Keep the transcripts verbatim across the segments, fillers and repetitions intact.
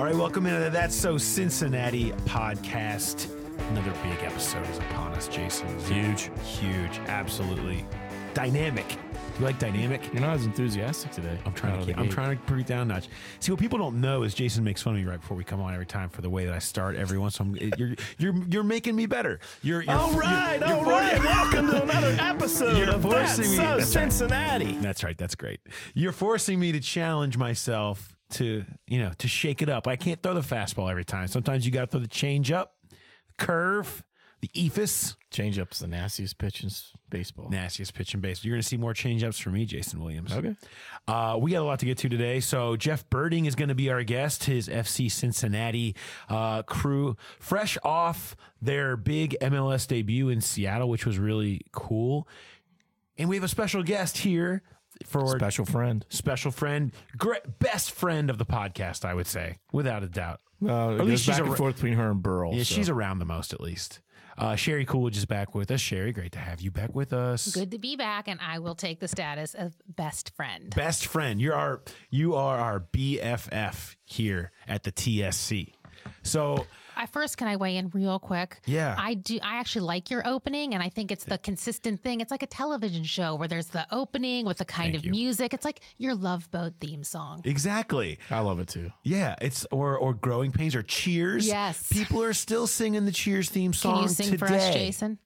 right, welcome into the That's So Cincinnati podcast. Another big episode is upon us, Jason. Huge, huge, absolutely dynamic. You like dynamic? You're not as enthusiastic today. I'm trying to keep, I'm trying to bring it down a notch. See, what people don't know is Jason makes fun of me right before we come on every time for the way that I start everyone. So I'm, you're you're you're making me better. You're, you're all right, you're, all you're right. Welcome to another episode You're of forcing That's me- So that's right. Cincinnati. That's right. That's great. You're forcing me to challenge myself to, you know, to shake it up. I can't throw the fastball every time. Sometimes you got to throw the change up, the curve, the eephus. Change up's the nastiest pitch in baseball. Nastiest pitch in baseball. You're going to see more change ups from me, Jason Williams. Okay. Uh, we got a lot to get to today. So Jeff Birding is going to be our guest, his F C Cincinnati uh, crew, fresh off their big M L S debut in Seattle, which was really cool. And we have a special guest here for Special friend. special friend, great, best friend of the podcast, I would say, without a doubt. Uh, At at least least she's back a- and forth between her and Burl. Yeah, so. she's around the most, at least. Uh, Sherry Coolidge is back with us. Sherry, great to have you back with us. Good to be back, and I will take the status of best friend. Best friend. You're our you are our B F F here at the T S C. So I first, can I weigh in real quick? Yeah. I do. I actually like your opening, and I think it's the consistent thing. It's like a television show where there's the opening with the kind Thank of you. music. It's like your Love Boat theme song. exactly. I love it too. Yeah, it's or or Growing Pains or Cheers. Yes. People are still singing the Cheers theme song Can you sing today. for us, Jason?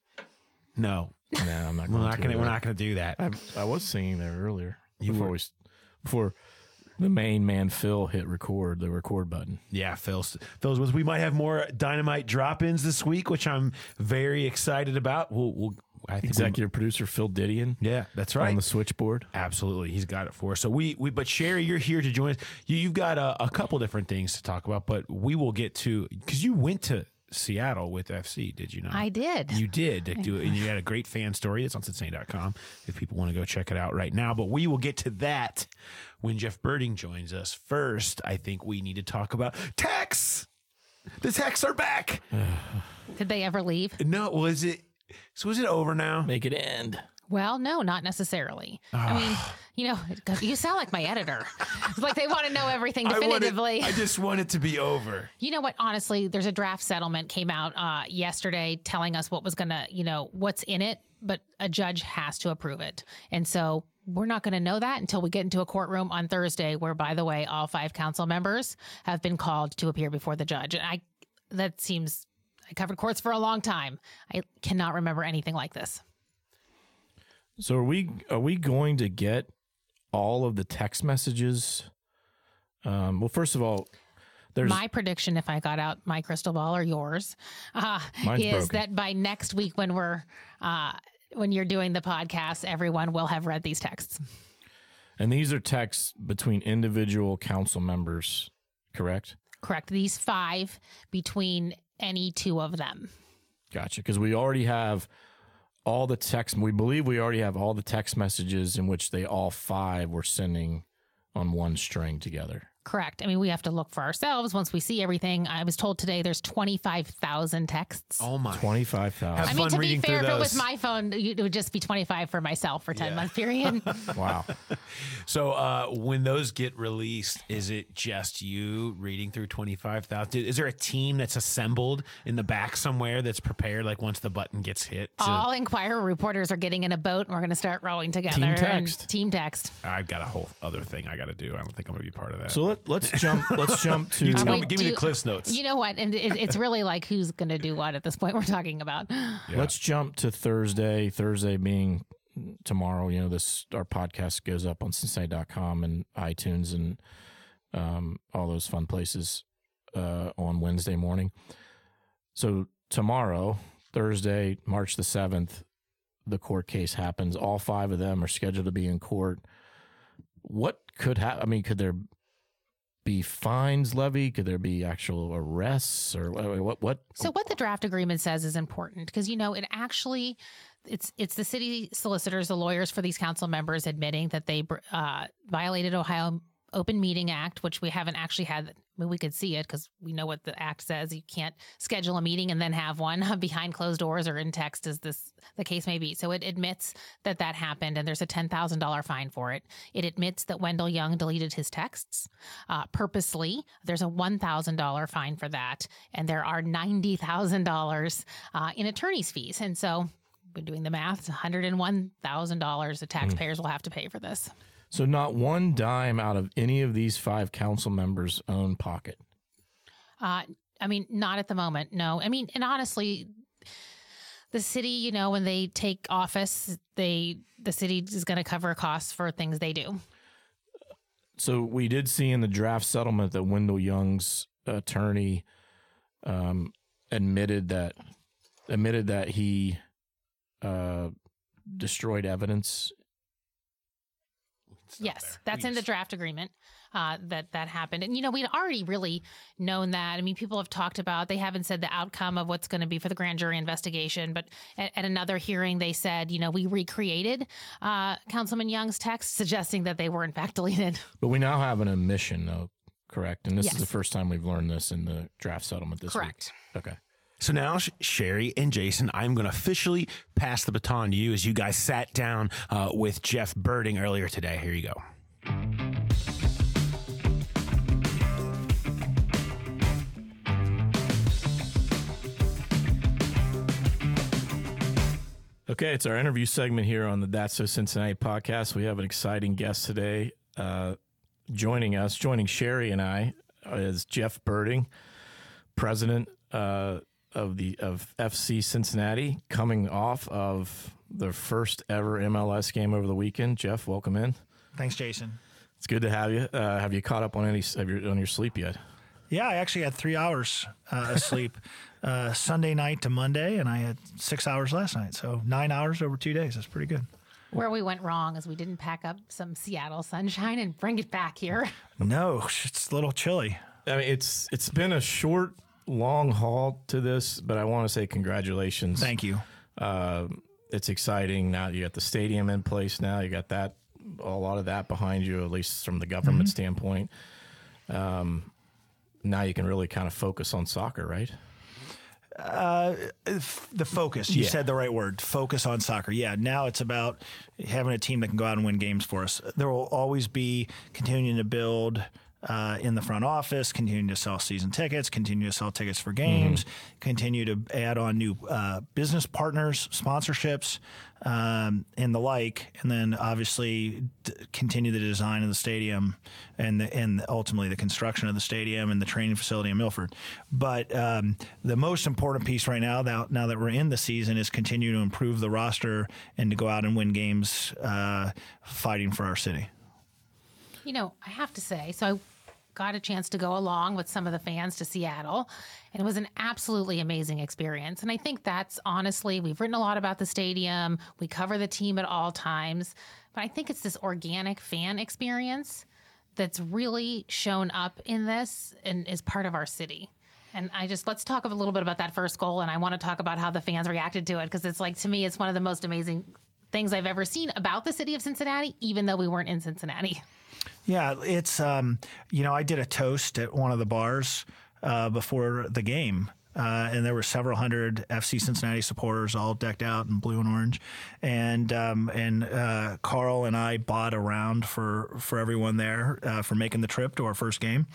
No. No, I'm not We're going not to. gonna do we're that. not gonna do that. I, I was singing there earlier. before were- we, before the main man Phil hit record, the record button. Yeah, Phil's Phil's was. We might have more Dynamite drop-ins this week, which I'm very excited about. We'll, we'll I think we- Executive producer Phil Didion yeah, that's right. on the switchboard. Absolutely, he's got it for us. So we, we but Sherry, you're here to join us. You, you've got a, a couple different things to talk about, but we will get to because you went to Seattle with F C, did you not? I did. You did to do it, and you had a great fan story. It's on Cincinnati dot com if people want to go check it out right now. But we will get to that when Jeff Birding joins us. First, I think we need to talk about Tex. The Tex are back. Did they ever leave? No, was it? So is it over now? Make it end. Well, no, not necessarily. I mean, you know, you sound like my editor. It's like they want to know everything I want it- definitively. I just want it to be over. You know what? Honestly, there's a draft settlement came out uh, yesterday telling us what was going to, you know, what's in it, but a judge has to approve it. And so we're not going to know that until we get into a courtroom on Thursday, where, by the way, all five council members have been called to appear before the judge. And I, that seems, I covered courts for a long time. I cannot remember anything like this. So are we are we going to get all of the text messages? Um, well, first of all, there's My prediction, if I got out my crystal ball or yours, uh, Mine's is broken. that by next week, when we're uh, when you're doing the podcast, everyone will have read these texts. and these are texts between individual council members, correct? Correct. These five between any two of them. Gotcha. Because we already have all the text. We believe we already have all the text messages in which they all five were sending on one string together. Correct. I mean, we have to look for ourselves once we see everything. I was told today there's twenty-five thousand texts. Oh my! Twenty-five thousand. Have I mean, fun to be reading fair, through if it was those. my phone, it would just be twenty-five for myself for ten Yeah. month period. Wow. So uh, when those get released, is it just you reading through twenty-five thousand? Is there a team that's assembled in the back somewhere that's prepared, like once the button gets hit? to- All Inquirer reporters are getting in a boat, and we're going to start rowing together. Team and text. Team text. I've got a whole other thing I got to do. I don't think I'm going to be part of that. So let, let's jump. Let's jump to. you tell wait, me, give do me the you- Cliff's notes. You know what? And it, it's really like who's going to do what at this point we're talking about. Let's jump to Thursday. Thursday being tomorrow. You know, this our podcast goes up on Cincinnati dot com and iTunes and um, all those fun places uh, on Wednesday morning. So tomorrow, Thursday, March the seventh, the court case happens. All five of them are scheduled to be in court. What could happen? I mean, could there be fines levied? Could there be actual arrests or what? What? what? So what the draft agreement says is important because, you know, it actually, it's it's the city solicitors, the lawyers for these council members admitting that they uh, violated Ohio Open Meeting Act, which we haven't actually had. I mean, we could see it because we know what the act says. You can't schedule a meeting and then have one behind closed doors or in text, as this the case may be. So it admits that that happened, and there's a ten thousand dollars fine for it. It admits that Wendell Young deleted his texts uh, purposely. There's a one thousand dollars fine for that, and there are ninety thousand dollars uh, in attorney's fees. And so we're doing the math. It's one hundred one thousand dollars the taxpayers mm. will have to pay for this. So not one dime out of any of these five council members' own pocket. Uh, I mean, not at the moment. No. I mean, and honestly, the city, you know, when they take office, they the city is going to cover costs for things they do. So we did see in the draft settlement that Wendell Young's attorney um, admitted that admitted that he uh, destroyed evidence. Yes, that's in the draft agreement uh, that that happened. And, you know, we'd already really known that. I mean, people have talked about, they haven't said the outcome of what's going to be for the grand jury investigation. But at, at another hearing, they said, you know, we recreated uh, Councilman Young's text, suggesting that they were in fact deleted. But we now have an admission, though, correct? And this Yes. is the first time we've learned this in the draft settlement this Correct. week. Okay. So now, Sherry and Jason, I'm going to officially pass the baton to you as you guys sat down uh, with Jeff Berding earlier today. Here you go. Okay, it's our interview segment here on the That's So Cincinnati podcast. We have an exciting guest today. Uh, joining us, joining Sherry and I, is Jeff Berding, president uh of the of F C Cincinnati, coming off of the first ever M L S game over the weekend. Jeff, welcome in. Thanks, Jason. It's good to have you. Uh, have you caught up on any have your, on your sleep yet? Yeah, I actually had three hours uh, of sleep uh, Sunday night to Monday, and I had six hours last night. So nine hours over two days. That's pretty good. Where we went wrong is we didn't pack up some Seattle sunshine and bring it back here. No, it's a little chilly. I mean, it's it's been a short, long haul to this, but I want to say congratulations. Thank you. Uh, it's exciting. Now you got the stadium in place. Now you got that, a lot of that behind you, at least from the government mm-hmm. standpoint. Um, now you can really kind of focus on soccer, right? Uh, the focus. You Yeah. said the right word. Focus on soccer. Yeah. Now it's about having a team that can go out and win games for us. There will always be continuing to build Uh, in the front office, continuing to sell season tickets, continue to sell tickets for games, mm-hmm. continue to add on new uh, business partners, sponsorships, um, and the like, and then obviously d- continue the design of the stadium and the, and ultimately the construction of the stadium and the training facility in Milford. But um, the most important piece right now, now, now that we're in the season, is continue to improve the roster and to go out and win games, uh, fighting for our city. You know, I have to say, so I got a chance to go along with some of the fans to Seattle, and it was an absolutely amazing experience. And I think that's honestly, we've written a lot about the stadium. We cover the team at all times, but I think it's this organic fan experience that's really shown up in this and is part of our city. And I just, let's talk a little bit about that first goal. And I want to talk about how the fans reacted to it, because it's like, to me, it's one of the most amazing things I've ever seen about the city of Cincinnati, even though we weren't in Cincinnati. Yeah, it's, um, you know, I did a toast at one of the bars uh, before the game, uh, and there were several hundred F C Cincinnati supporters all decked out in blue and orange. And um, and uh, Carl and I bought a round for, for everyone there uh, for making the trip to our first game.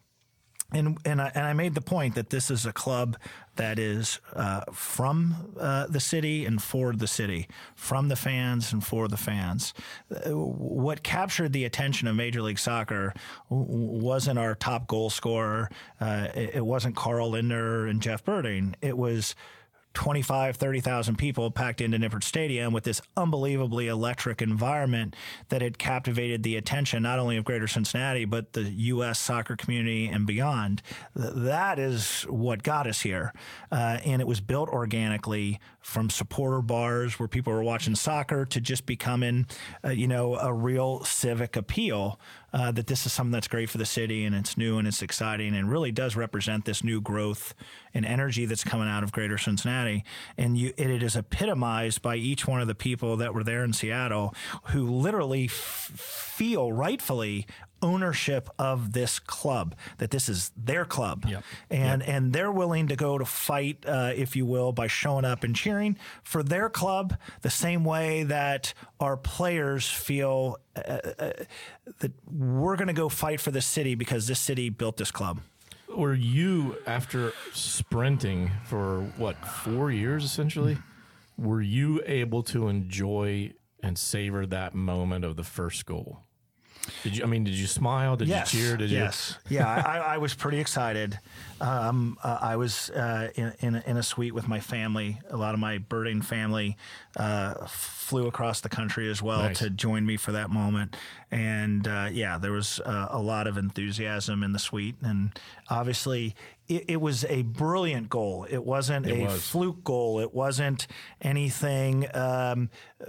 And and I, and I made the point that this is a club that is uh, from uh, the city and for the city, from the fans and for the fans. Uh, what captured the attention of Major League Soccer w- wasn't our top goal scorer. Uh, it, it wasn't Carl Lindner and Jeff Berding. It was twenty-five, thirty thousand people packed into Nippert Stadium with this unbelievably electric environment that had captivated the attention not only of Greater Cincinnati, but the U S soccer community and beyond. That is what got us here. Uh, and it was built organically from supporter bars where people were watching soccer to just becoming, uh, you know, a real civic appeal. Uh, that this is something that's great for the city, and it's new and it's exciting and really does represent this new growth and energy that's coming out of Greater Cincinnati. Cincinnati, and you, it, it is epitomized by each one of the people that were there in Seattle who literally f- feel rightfully ownership of this club, that this is their club. Yep. And Yep. and they're willing to go to fight, uh, if you will, by showing up and cheering for their club the same way that our players feel uh, uh, that we're going to go fight for this city because this city built this club. Were you, after sprinting for what, four years essentially, were you able to enjoy and savor that moment of the first goal? Did you? I mean, did you smile? Did Yes. you cheer? Did yes. you? Yeah, I, I was pretty excited. Um, uh, I was uh, in, in, in a suite with my family. A lot of my birding family uh, flew across the country as well Nice. to join me for that moment. And uh, yeah, there was uh, a lot of enthusiasm in the suite. And obviously, it, it was a brilliant goal. It wasn't It a was. fluke goal. It wasn't anything Um,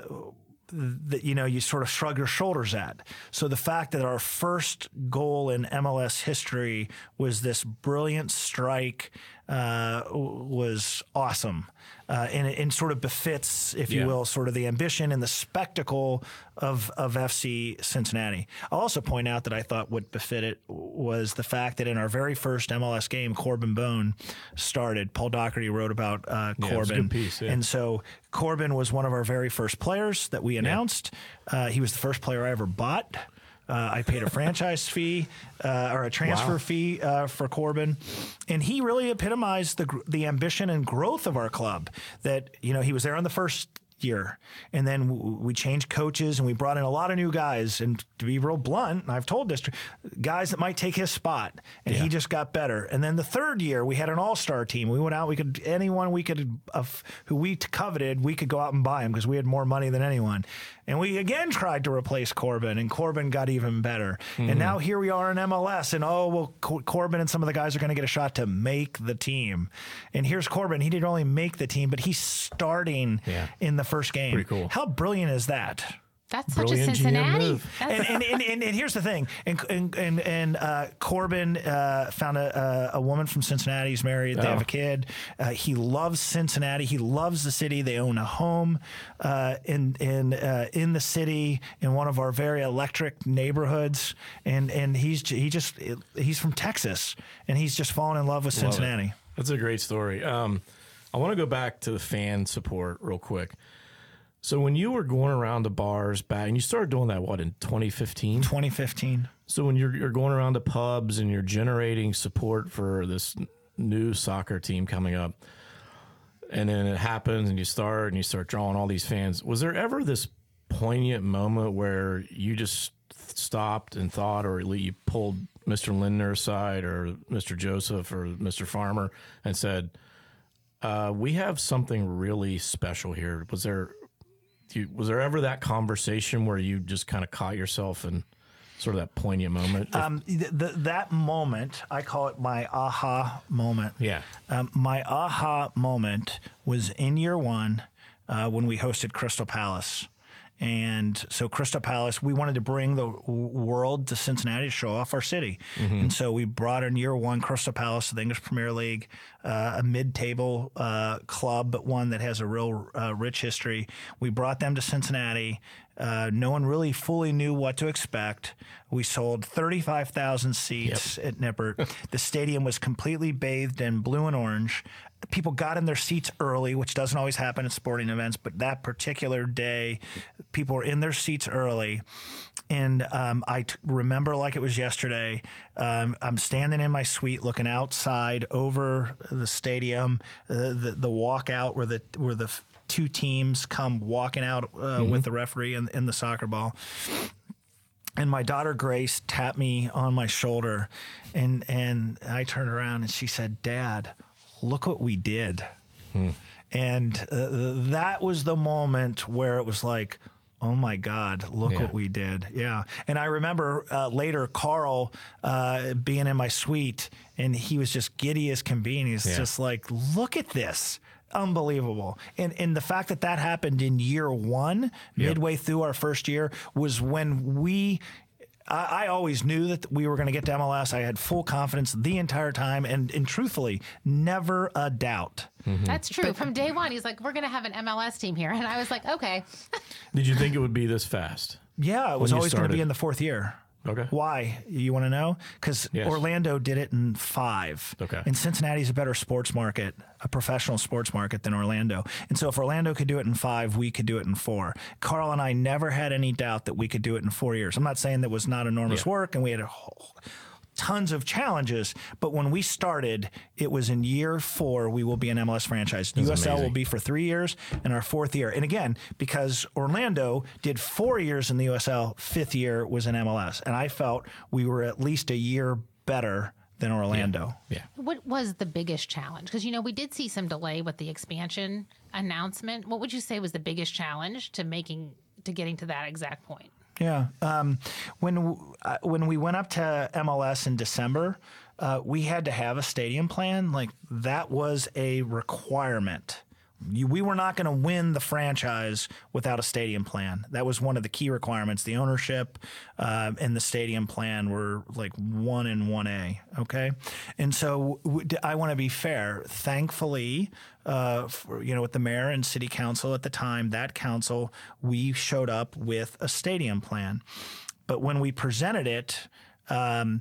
that, you know, you sort of shrug your shoulders at. So the fact that our first goal in M L S history was this brilliant strike uh, was awesome. Uh, and it and sort of befits, if you Yeah. will, sort of the ambition and the spectacle of, of F C Cincinnati. I'll also point out that I thought what befitted was the fact that in our very first M L S game, Corbin Bone started. Paul Doherty wrote about uh, Yeah, it was a Corbin. good piece, yeah. And so Corbin was one of our very first players that we announced. Uh, he was the first player I ever bought. Uh, I paid a franchise fee uh, or a transfer Wow. fee uh, for Corbin, and he really epitomized the gr- the ambition and growth of our club. That, you know, he was there on the first year, and then w- we changed coaches and we brought in a lot of new guys. And to be real blunt, and I've told this, to guys that might take his spot, and Yeah. he just got better. And then the third year, we had an all-star team. We went out, we could anyone we could uh, who we coveted, we could go out and buy him because we had more money than anyone. And we again tried to replace Corbin, and Corbin got even better. Mm-hmm. And now here we are in M L S, and oh, well, Cor- Corbin and some of the guys are going to get a shot to make the team. And here's Corbin. He didn't only make the team, but he's starting Yeah. in the first game. Pretty cool. How brilliant is that? That's such a Brilliant G M Cincinnati. move. That's and, and, and, and, and here's the thing. And and and, and uh, Corbin uh, found a, a a woman from Cincinnati. He's married. They Oh. have a kid. Uh, he loves Cincinnati. He loves the city. They own a home uh, in in uh, in the city in one of our very electric neighborhoods. And and he's he just he's from Texas, and he's just fallen in love with Love it. Cincinnati. That's a great story. Um, I want to go back to the fan support real quick. So when you were going around to bars back, and you started doing that, what, in twenty fifteen? twenty fifteen. So when you're you're going around to pubs and you're generating support for this n- new soccer team coming up, and then it happens and you start and you start drawing all these fans, was there ever this poignant moment where you just stopped and thought, or you pulled Mister Lindner aside or Mister Joseph or Mister Farmer and said, uh, we have something really special here? Was there you, was there ever that conversation where you just kind of caught yourself in sort of that poignant moment? Um, th- th- that moment, I call it my aha moment. Yeah. Um, my aha moment was in year one uh, when we hosted Crystal Palace. And so Crystal Palace, we wanted to bring the w- world to Cincinnati to show off our city. And so we brought in year one Crystal Palace to the English Premier League, uh, a mid-table uh, club, but one that has a real uh, rich history. We brought them to Cincinnati. Uh, no one really fully knew what to expect. We sold thirty-five thousand seats at Nippert. The stadium was completely bathed in blue and orange. People got in their seats early, which doesn't always happen at sporting events, but that particular day, people were in their seats early. And um, I t- remember like it was yesterday. Um, I'm standing in my suite looking outside over the stadium, uh, the the walkout where the where the f- two teams come walking out uh, with the referee in, in the soccer ball. And my daughter Grace tapped me on my shoulder, and and I turned around and she said, "Dad, look what we did." Hmm. And uh, that was the moment where it was like, oh my God, look Yeah. what we did. Yeah. And I remember uh, later Carl uh, being in my suite, and he was just giddy as can be. And he's Yeah. just like, look at this. Unbelievable. And and the fact that that happened in year one, Yep. midway through our first year, was when we I, I always knew that we were going to get to M L S. I had full confidence the entire time, and, and truthfully, never a doubt. Mm-hmm. That's true. But, from day one, he's like, we're going to have an M L S team here. And I was like, okay. Did you think it would be this fast? Yeah, it was always going to be in the fourth year. Okay. Why? You want to know? Because yes. Orlando did it in five. Okay. And Cincinnati's a better sports market, a professional sports market than Orlando. And so if Orlando could do it in five, we could do it in four. Carl and I never had any doubt that we could do it in four years. I'm not saying that was not enormous yeah. work, and we had a whole, tons of challenges, but when we started, it was in year four, we will be an M L S franchise. That's U S L amazing. Will be for three years and our fourth year. And again, because Orlando did four years in the U S L, fifth year was in M L S. And I felt we were at least a year better than Orlando. Yeah. yeah. What was the biggest challenge? Because, you know, we did see some delay with the expansion announcement. What would you say was the biggest challenge to making, to getting to that exact point? Yeah. Um, when uh, when we went up to M L S in December, uh, we had to have a stadium plan. Like, that was a requirement. You, we were not going to win the franchise without a stadium plan. That was one of the key requirements. The ownership uh, and the stadium plan were like one and one A. Okay, and so w- I want to be fair. Thankfully, uh, for, you know, with the mayor and city council at the time, that council, we showed up with a stadium plan. But when we presented it, Um,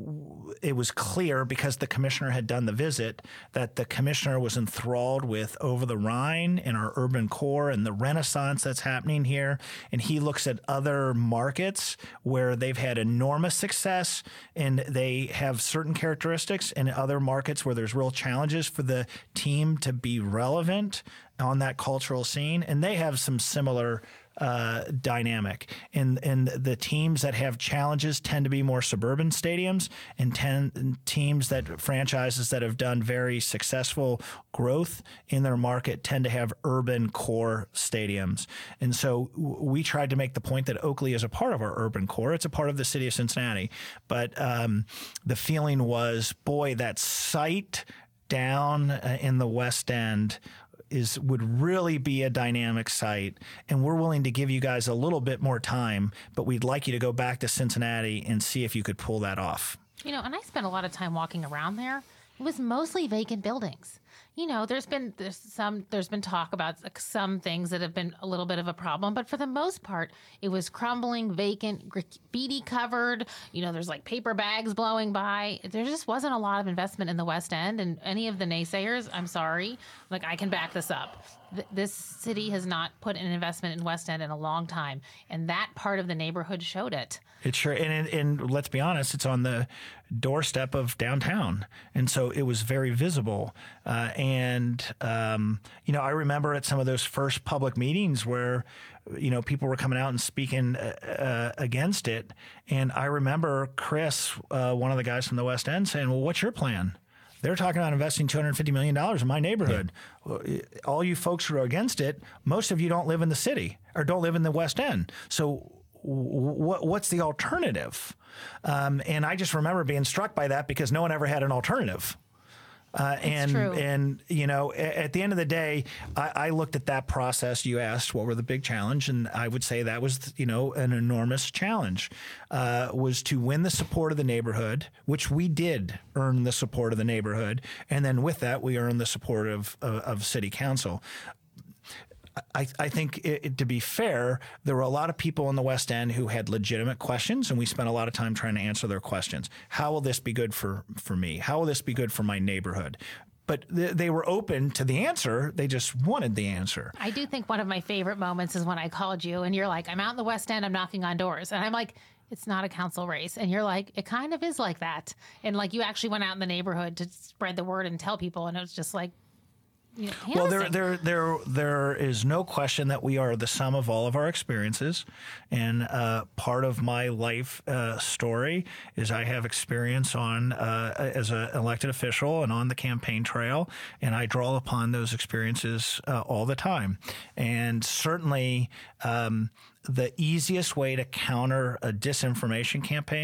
it was clear, because the commissioner had done the visit, that the commissioner was enthralled with Over the Rhine and our urban core and the renaissance that's happening here. And he looks at other markets where they've had enormous success and they have certain characteristics, and other markets where there's real challenges for the team to be relevant on that cultural scene. And they have some similar Uh, dynamic, and and the teams that have challenges tend to be more suburban stadiums, and, ten, and teams that franchises that have done very successful growth in their market tend to have urban core stadiums. And so w- we tried to make the point that Oakley is a part of our urban core. It's a part of the city of Cincinnati, but um, the feeling was, boy, that site down uh, in the West End is would really be a dynamic site, and we're willing to give you guys a little bit more time, but we'd like you to go back to Cincinnati and see if you could pull that off. You know, and I spent a lot of time walking around there. It was mostly vacant buildings. You know, there's been there's some there's been talk about some things that have been a little bit of a problem, but for the most part, it was crumbling, vacant, graffiti covered. You know, there's like paper bags blowing by. There just wasn't a lot of investment in the West End, and any of the naysayers, I'm sorry, like, I can back this up. Th- this city has not put an investment in West End in a long time, and that part of the neighborhood showed it. It sure, and, and let's be honest, it's on the doorstep of downtown, and so it was very visible. Uh, and um, you know, I remember at some of those first public meetings where, you know, people were coming out and speaking uh, uh, against it, and I remember Chris, uh, one of the guys from the West End, saying, "Well, what's your plan?" They're talking about investing two hundred fifty million dollars in my neighborhood. Yeah. All you folks who are against it, most of you don't live in the city or don't live in the West End. So what, what's the alternative? Um, and I just remember being struck by that, because no one ever had an alternative. Uh, and, true. and, you know, at, at the end of the day, I, I looked at that process. You asked what were the big challenge, and I would say that was, you know, an enormous challenge, uh, was to win the support of the neighborhood, which we did earn the support of the neighborhood. And then with that, we earned the support of, of, of city council. I, I think, it, it, to be fair, there were a lot of people in the West End who had legitimate questions, and we spent a lot of time trying to answer their questions. How will this be good for, for me? How will this be good for my neighborhood? But th- they were open to the answer. They just wanted the answer. I do think one of my favorite moments is when I called you, and you're like, I'm out in the West End, I'm knocking on doors. And I'm like, it's not a council race. And you're like, it kind of is like that. And like, you actually went out in the neighborhood to spread the word and tell people, and it was just like, you know, well, there, there, there, there is no question that we are the sum of all of our experiences, and uh, part of my life uh, story is I have experience on uh, as an elected official and on the campaign trail, and I draw upon those experiences uh, all the time. And certainly, um, the easiest way to counter a disinformation campaign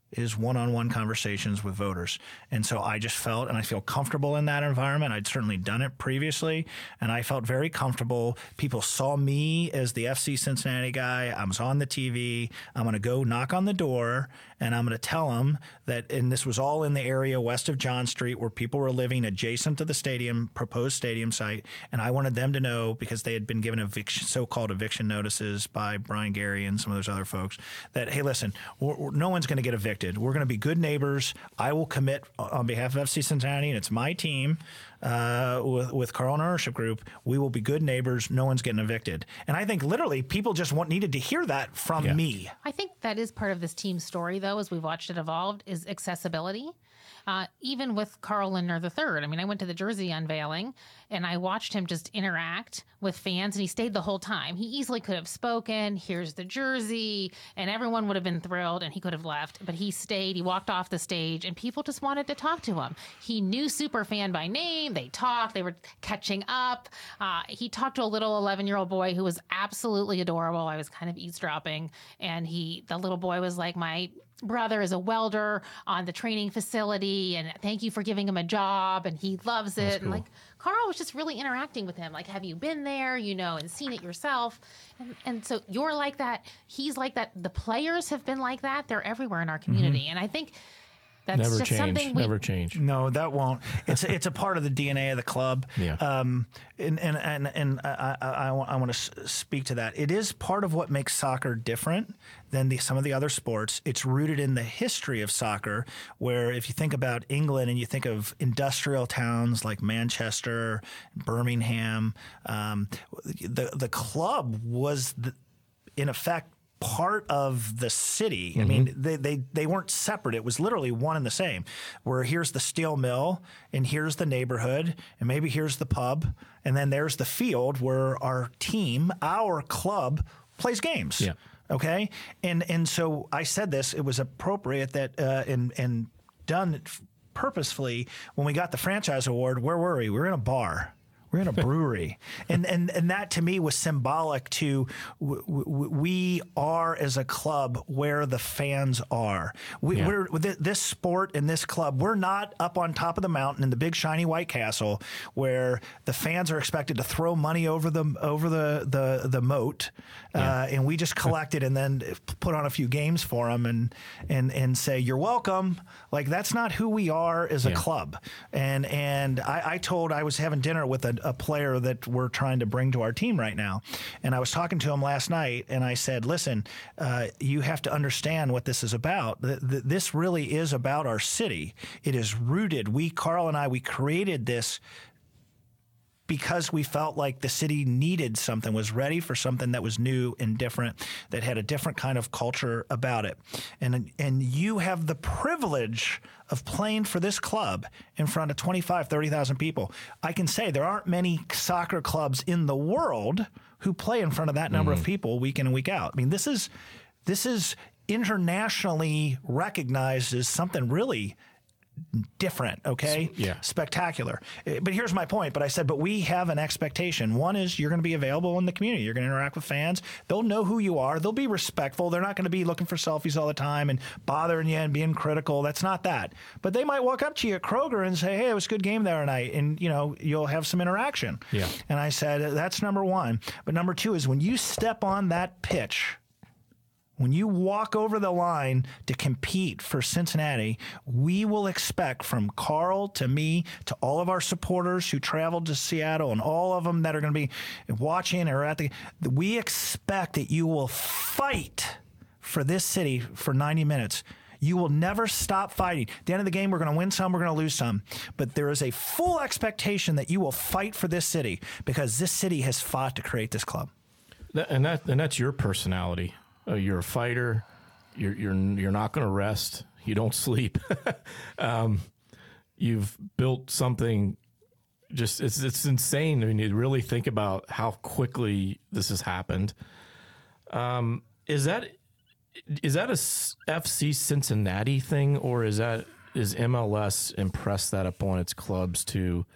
is one-on-one conversations with voters. And so I just felt, and I feel comfortable in that environment. I'd certainly done it previously, and I felt very comfortable. People saw me as the F C Cincinnati guy. I was on the T V. I'm going to go knock on the door, and I'm going to tell them that, and this was all in the area west of John Street where people were living adjacent to the stadium, proposed stadium site, and I wanted them to know, because they had been given eviction, so-called eviction notices by Brian Gary and some of those other folks, that, hey, listen, we're, we're, no one's going to get evicted. We're going to be good neighbors. I will commit on behalf of F C Cincinnati, and it's my team uh, with, with Carl and Ownership Group. We will be good neighbors. No one's getting evicted. And I think literally people just want, needed to hear that from yeah. me. I think that is part of this team story, though, as we've watched it evolve, is accessibility. Uh, even with Carl Lindner the third. I mean, I went to the jersey unveiling and I watched him just interact with fans, and he stayed the whole time. He easily could have spoken, here's the jersey, and everyone would have been thrilled and he could have left, but he stayed. He walked off the stage and people just wanted to talk to him. He knew Superfan by name. They talked. They were catching up. Uh, he talked to a little eleven-year-old boy who was absolutely adorable. I was kind of eavesdropping, and he, the little boy was like, my brother is a welder on the training facility, and thank you for giving him a job, and he loves it. That's And cool. like Carl was just really interacting with him. Like, have you been there, you know, and seen it yourself? And, and so you're like that. He's like that. The players have been like that. They're everywhere in our community. Mm-hmm. And I think that's Never just change. something we, Never change. No, that won't. It's it's a part of the D N A of the club. Yeah. Um. And and and, and I I, I, want, I want to speak to that. It is part of what makes soccer different than the, some of the other sports. It's rooted in the history of soccer, where if you think about England and you think of industrial towns like Manchester, Birmingham, um, the the club was the, in effect part of the city. Mm-hmm. I mean, they, they, they weren't separate. It was literally one and the same, where here's the steel mill and here's the neighborhood and maybe here's the pub. And then there's the field where our team, our club plays games. Yeah. Okay. And, and so I said this, it was appropriate that, uh, and, and done purposefully when we got the franchise award, where were we? We were in a bar. We're in a brewery. and, and and that to me was symbolic to w- w- we are as a club where the fans are. We, Yeah. We're with this sport and this club. We're not up on top of the mountain in the big shiny white castle where the fans are expected to throw money over the over the the, the moat, Yeah. uh, and we just collect it and then put on a few games for them and and and say you're welcome. Like that's not who we are as a Yeah. club. And and I, I told I was having dinner with a a player that we're trying to bring to our team right now. And I was talking to him last night and I said, listen, uh, you have to understand what this is about. Th- th- this really is about our city. It is rooted. We, Carl and I, we created this because we felt like the city needed something, was ready for something that was new and different, that had a different kind of culture about it. And and you have the privilege of playing for this club in front of twenty-five, thirty thousand people. I can say there aren't many soccer clubs in the world who play in front of that number Mm-hmm. of people week in and week out. I mean, this is this is internationally recognized as something really different, okay? Yeah. Spectacular. Uh, But here's my point. But I said, but we have an expectation. One is you're going to be available in the community. You're going to interact with fans. They'll know who you are. They'll be respectful. They're not going to be looking for selfies all the time and bothering you and being critical. That's not that. But they might walk up to you at Kroger and say, hey, it was a good game there tonight. And, you know, you'll have some interaction. Yeah. And I said, that's number one. But number two is when you step on that pitch, when you walk over the line to compete for Cincinnati, we will expect from Carl to me to all of our supporters who traveled to Seattle and all of them that are going to be watching or at the, we expect that you will fight for this city for ninety minutes. You will never stop fighting. At the end of the game, we're going to win some, we're going to lose some. But there is a full expectation that you will fight for this city because this city has fought to create this club. That, and that and that's your personality. Uh, you're a fighter. You're you're you're not going to rest. You don't sleep. um, you've built something. Just it's it's insane. I mean, you really think about how quickly this has happened. Um, is that is that a F C Cincinnati thing, or is that is M L S impressed that upon its clubs to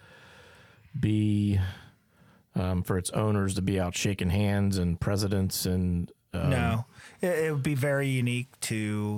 be um, for its owners to be out shaking hands and presidents and Um, no, it, it would be very unique to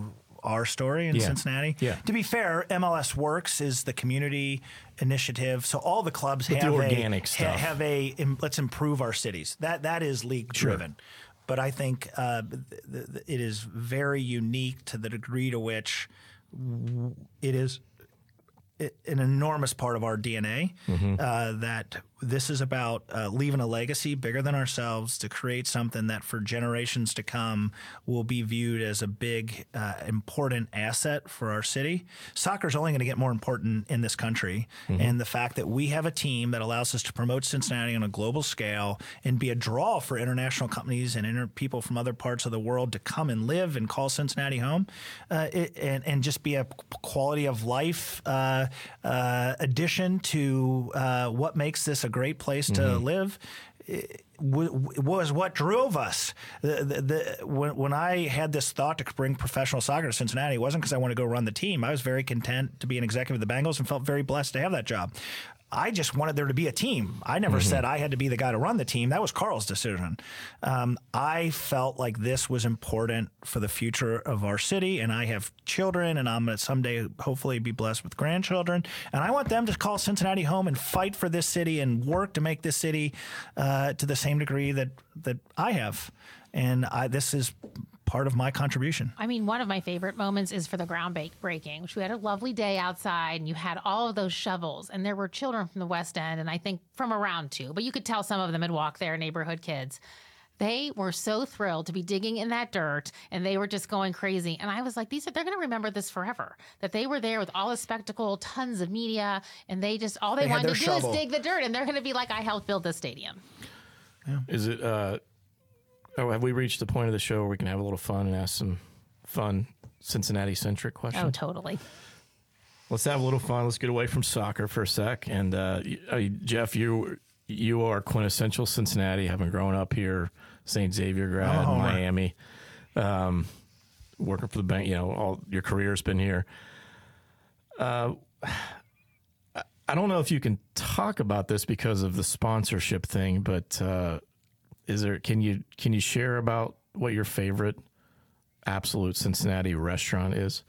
our story in Yeah. Cincinnati. Yeah. To be fair, M L S Works is the community initiative, so all the clubs But the have organic a stuff. ha- have a im- let's improve our cities. That that is league driven. But I think uh, th- th- it is very unique to the degree to which w- it is i- an enormous part of our D N A. Mm-hmm. Uh, that this is about uh, leaving a legacy bigger than ourselves to create something that for generations to come will be viewed as a big, uh, important asset for our city. Soccer is only going to get more important in this country. Mm-hmm. And the fact that we have a team that allows us to promote Cincinnati on a global scale and be a draw for international companies and inter- people from other parts of the world to come and live and call Cincinnati home, uh, it, and, and just be a quality of life uh, uh, addition to uh, what makes this a great place to Mm-hmm. live, it w- was what drove us. The, the, the, when, when I had this thought to bring professional soccer to Cincinnati, it wasn't because I wanted to go run the team. I was very content to be an executive of the Bengals and felt very blessed to have that job. I just wanted there to be a team. I never Mm-hmm. said I had to be the guy to run the team. That was Carl's decision. Um, I felt like this was important for the future of our city, and I have children, and I'm going to someday hopefully be blessed with grandchildren, and I want them to call Cincinnati home and fight for this city and work to make this city uh, to the same degree that that I have. And I, this is part of my contribution. I mean, one of my favorite moments is for the ground ba- breaking, which we had a lovely day outside, and you had all of those shovels, and there were children from the West End, and I think from around too, but you could tell some of them had walked there, neighborhood kids. They were so thrilled to be digging in that dirt, and they were just going crazy. And I was like, these are, they're going to remember this forever, that they were there with all the spectacle, tons of media, and they just, all they, They had wanted their to do shovel. is dig the dirt, and they're going to be like, I helped build this stadium. Is it? Uh, oh, have we reached the point of the show where we can have a little fun and ask some fun Cincinnati-centric questions? Oh, totally. Let's have a little fun. Let's get away from soccer for a sec. And uh, y- uh, Jeff, you you are quintessential Cincinnati, having grown up here, Saint Xavier grad, Oh, Miami, um, working for the bank. You know, all your career's been here. Uh, I- I don't know if you can talk about this because of the sponsorship thing, but uh, is there? Can you can you share about what your favorite absolute Cincinnati restaurant is?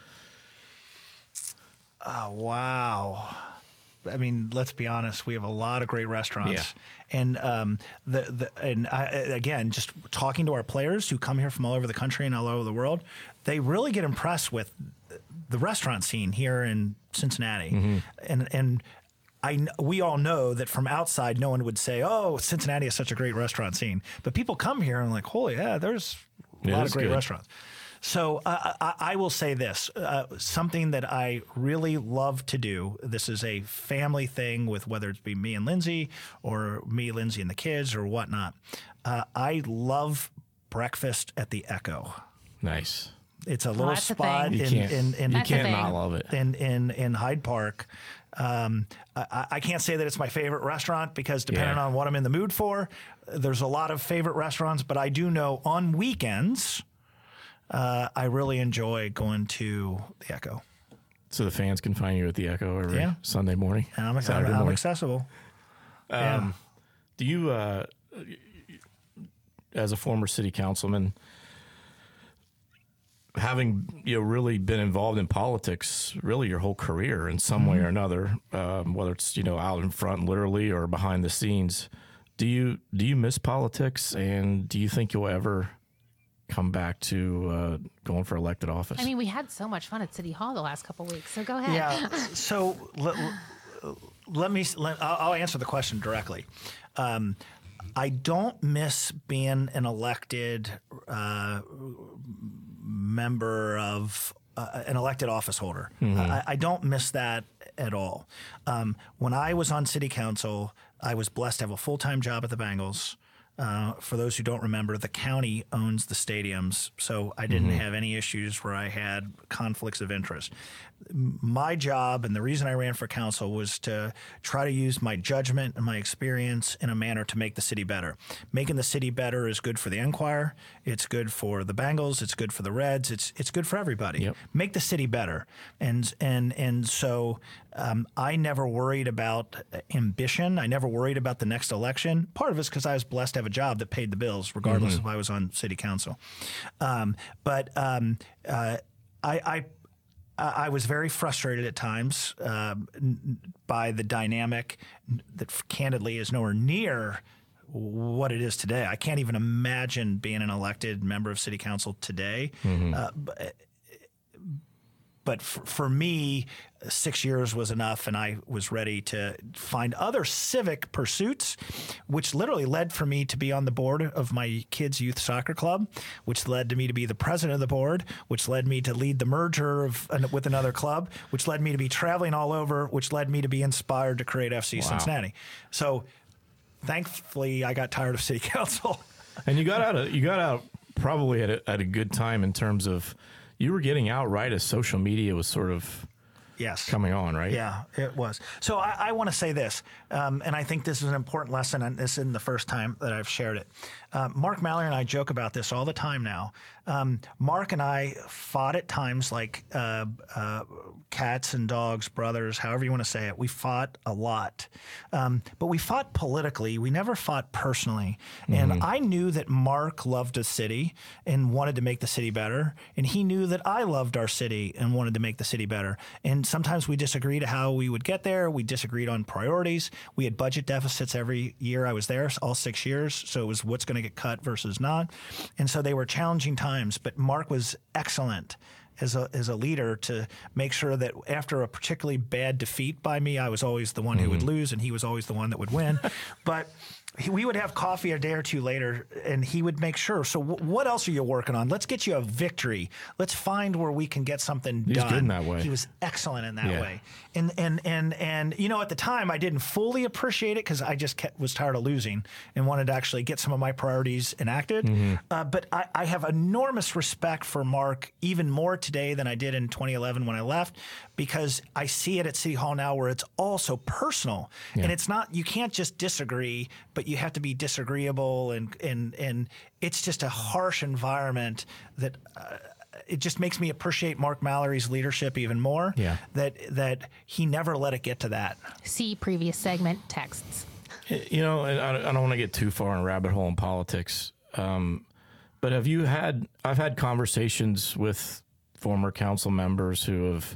Oh, wow. I mean, let's be honest. We have a lot of great restaurants, Yeah. and um, the the and I, again, just talking to our players who come here from all over the country and all over the world, they really get impressed with the restaurant scene here in Cincinnati, Mm-hmm. and and. I, kn- we all know that from outside, no one would say, "Oh, Cincinnati is such a great restaurant scene." But people come here and like, "Holy, yeah, there's a It lot is of great good. restaurants." So uh, I, I will say this: uh, something that I really love to do. This is a family thing, with whether it's be me and Lindsay, or me, Lindsay, and the kids, or whatnot. Uh, I love breakfast at the Echo. Nice. It's a little that's a spot thing. You in, can't, in, in, you That's a can't thing. not love it. in in in Hyde Park. Um, I, I can't say that it's my favorite restaurant because depending Yeah. on what I'm in the mood for, there's a lot of favorite restaurants. But I do know on weekends, uh, I really enjoy going to the Echo, So the fans can find you at the Echo every Yeah. Sunday morning, and I'm, I'm, Saturday I'm morning. accessible. Um, do you, uh, as a former city councilman, having you know really been involved in politics really your whole career in some way or another, um, whether it's you know out in front literally or behind the scenes, do you do you miss politics, and do you think you'll ever come back to uh, going for elected office? I mean, we had so much fun at City Hall the last couple weeks, so go ahead. Yeah. So let, let me. Let, I'll I'll answer the question directly. Um, I don't miss being an elected uh, member of uh, an elected office holder. I, I don't miss that at all. Um, when I was on city council, I was blessed to have a full time job at the Bengals. Uh, for those who don't remember, the county owns the stadiums, so I didn't have any issues where I had conflicts of interest. My job and the reason I ran for council was to try to use my judgment and my experience in a manner to make the city better. Making the city better is good for the Enquirer. It's good for the Bengals. It's good for the Reds. It's it's good for everybody. Yep. Make the city better. And and and so um, I never worried about ambition. I never worried about the next election. Part of it's because I was blessed to have a job that paid the bills, regardless if I was on city council. Um, but um, uh, I, I I was very frustrated at times um, by the dynamic that candidly is nowhere near what it is today. I can't even imagine being an elected member of city council today. Mm-hmm. Uh, but but for, for me, six years was enough, and I was ready to find other civic pursuits, which literally led for me to be on the board of my kids' youth soccer club, which led to me to be the president of the board, which led me to lead the merger of with another club, which led me to be traveling all over, which led me to be inspired to create F C wow. Cincinnati. So thankfully, I got tired of city council. And you got out of, you got out probably at a, at a good time in terms of you were getting out right as social media was sort of yes. coming on, right? Yeah, it was. So I, I want to say this, um, and I think this is an important lesson, and this isn't the first time that I've shared it. Uh, Mark Mallory and I joke about this all the time now. Um, Mark and I fought at times like uh, uh, cats and dogs, brothers, however you want to say it. We fought a lot. Um, but we fought politically. We never fought personally. Mm-hmm. And I knew that Mark loved the city and wanted to make the city better. And he knew that I loved our city and wanted to make the city better. And sometimes we disagreed how we would get there. We disagreed on priorities. We had budget deficits every year I was there, all six years. So it was what's going to get cut versus not. And so they were challenging times. But Mark was excellent as a as a leader to make sure that after a particularly bad defeat by me, I was always the one mm-hmm. who would lose and he was always the one that would win. But he, we would have coffee a day or two later, and he would make sure. So w- what else are you working on? Let's get you a victory. Let's find where we can get something He's done. Good in that way. He was excellent in that yeah. way. And and and and you know, at the time, I didn't fully appreciate it because I just kept, was tired of losing and wanted to actually get some of my priorities enacted. Mm-hmm. Uh, but I, I have enormous respect for Mark, even more today than I did in twenty eleven when I left, because I see it at City Hall now where it's all so personal, yeah. and it's not. You can't just disagree, but you have to be disagreeable, and and and it's just a harsh environment that uh, it just makes me appreciate Mark Mallory's leadership even more. Yeah. That that he never let it get to that. See previous segment texts. You know, and I, I don't want to get too far in a rabbit hole in politics, um, but have you had? I've had conversations with former council members who have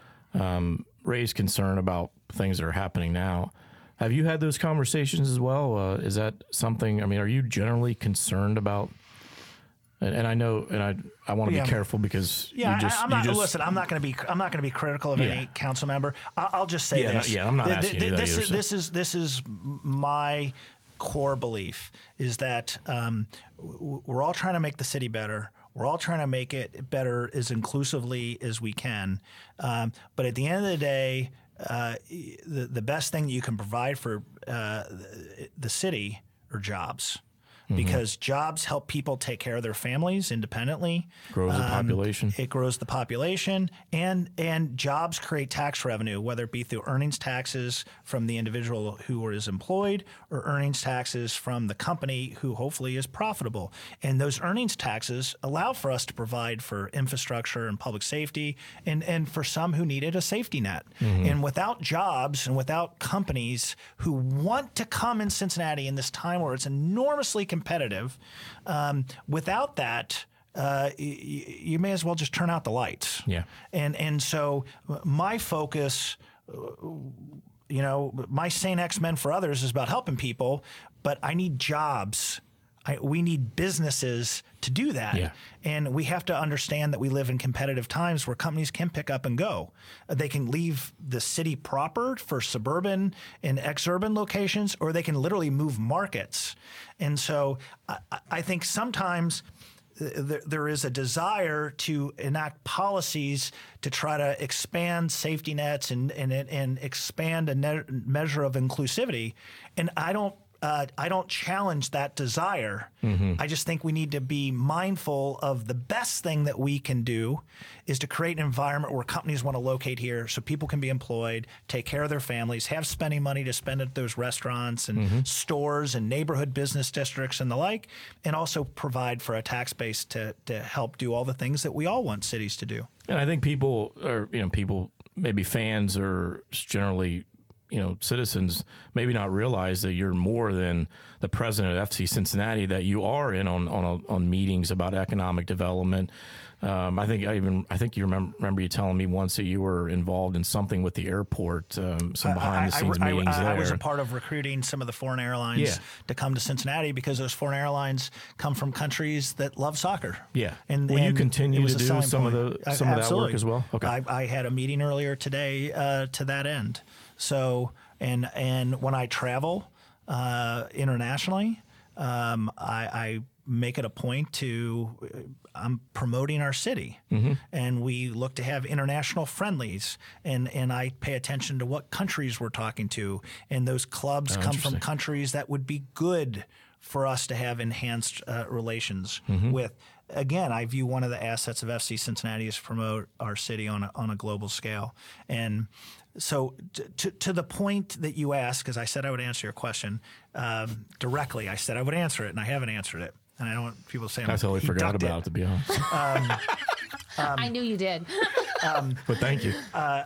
um, raised concern about things that are happening now. Have you had those conversations as well? Uh, is that something? I mean, are you generally concerned about? And, and I know, and I I want to yeah. be careful because yeah, you just, I, I'm not. you just, listen, I'm not going to be. I'm not going to be critical of yeah. any council member. I, I'll just say yeah, this. No, yeah, I'm not Th- asking th- you this that is either, this is this is my core belief is that um, w- we're all trying to make the city better. We're all trying to make it better as inclusively as we can. Um, but at the end of the day, uh, the the best thing you can provide for uh, the, the city are jobs. Because mm-hmm. jobs help people take care of their families independently. Grows the um, population. It grows the population, and and jobs create tax revenue, whether it be through earnings taxes from the individual who is employed or earnings taxes from the company who hopefully is profitable. And those earnings taxes allow for us to provide for infrastructure and public safety, and, and for some who needed a safety net. Mm-hmm. And without jobs and without companies who want to come in Cincinnati in this time where it's enormously competitive, competitive. Um, without that, uh, y- you may as well just turn out the lights. Yeah. And and so my focus, uh, you know, my Saint X-Men for others is about helping people, but I need jobs. I, we need businesses to do that. Yeah. And we have to understand that we live in competitive times where companies can pick up and go. They can leave the city proper for suburban and exurban locations, or they can literally move markets. And so I, I think sometimes th- there is a desire to enact policies to try to expand safety nets and, and, and expand a ne- measure of inclusivity. And I don't Uh, I don't challenge that desire. Mm-hmm. I just think we need to be mindful of the best thing that we can do is to create an environment where companies want to locate here so people can be employed, take care of their families, have spending money to spend at those restaurants and mm-hmm. stores and neighborhood business districts and the like, and also provide for a tax base to, to help do all the things that we all want cities to do. And I think people are, you know, people, maybe fans are generally you know, citizens maybe not realize that you're more than the president of F C Cincinnati, that you are in on on, a, on meetings about economic development. Um, I think I even I think you remember, remember you telling me once that you were involved in something with the airport, um, some behind the scenes I, I, meetings I, there. I was a part of recruiting some of the foreign airlines Yeah. to come to Cincinnati because those foreign airlines come from countries that love soccer. Yeah. And Will you and continue it was to a do selling some of point. the- some of that work Absolutely. as well? Okay. I, I had a meeting earlier today uh, to that end. So and and when I travel uh, internationally, um, I, I make it a point to I'm promoting our city, Mm-hmm. and we look to have international friendlies, and and I pay attention to what countries we're talking to, and those clubs Oh, come from interesting. countries that would be good for us to have enhanced uh, relations Mm-hmm. with. Again, I view one of the assets of F C Cincinnati is to promote our city on a, on a global scale. And so t- to, to the point that you asked, because I said I would answer your question um, directly, I said I would answer it, and I haven't answered it. And I don't want people to say I totally he forgot ducked about it, to be honest. I knew you did. But thank you.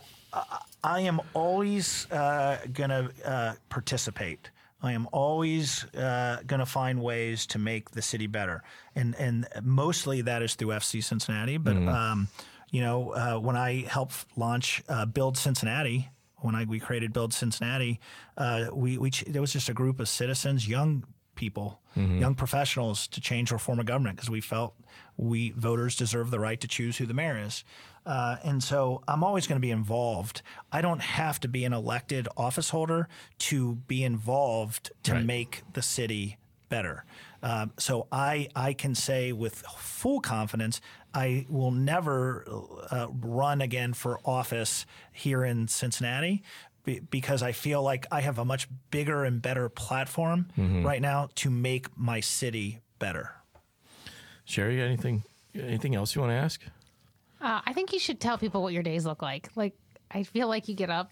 I am always uh, going to uh, participate. I am always uh, going to find ways to make the city better, and and mostly that is through F C Cincinnati. But um, you know, uh, when I helped launch uh, Build Cincinnati, when I we created Build Cincinnati, uh, we we ch- there was just a group of citizens, young people, young professionals, to change our form of government because we felt we voters deserve the right to choose who the mayor is. Uh, and so I'm always going to be involved. I don't have to be an elected office holder to be involved to Right. make the city better. Um, so I I can say with full confidence I will never uh, run again for office here in Cincinnati be- because I feel like I have a much bigger and better platform right now to make my city better. Sherry, anything anything else you want to ask? Uh, I think you should tell people what your days look like. Like, I feel like you get up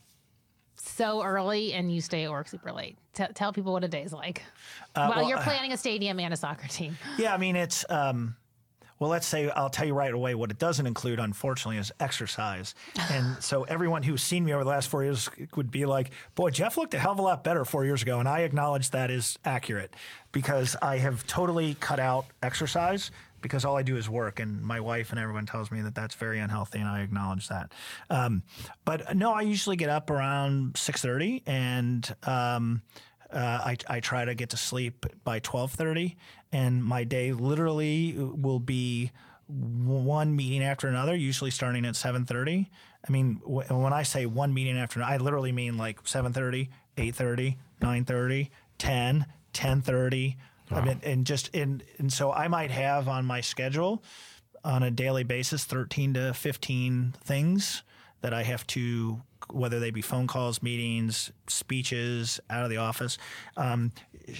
so early and you stay at work super late. T- tell people what a day's like while well, you're planning a stadium and a soccer team. Yeah, I mean, it's, um, well, let's say, I'll tell you right away, what it doesn't include, unfortunately, is exercise. And so everyone who's seen me over the last four years would be like, boy, Jeff looked a hell of a lot better four years ago. And I acknowledge that is accurate because I have totally cut out exercise because all I do is work. And my wife and everyone tells me that that's very unhealthy, and I acknowledge that. Um, but no, I usually get up around six thirty, and um, uh, I, I try to get to sleep by twelve thirty, and my day literally will be one meeting after another, usually starting at seven thirty. I mean, w- when I say one meeting after another, I literally mean like seven thirty, eight thirty, nine thirty, ten, ten thirty. I mean, and just and and so I might have on my schedule on a daily basis thirteen to fifteen things that I have to, whether they be phone calls, meetings, speeches, out of the office. Um,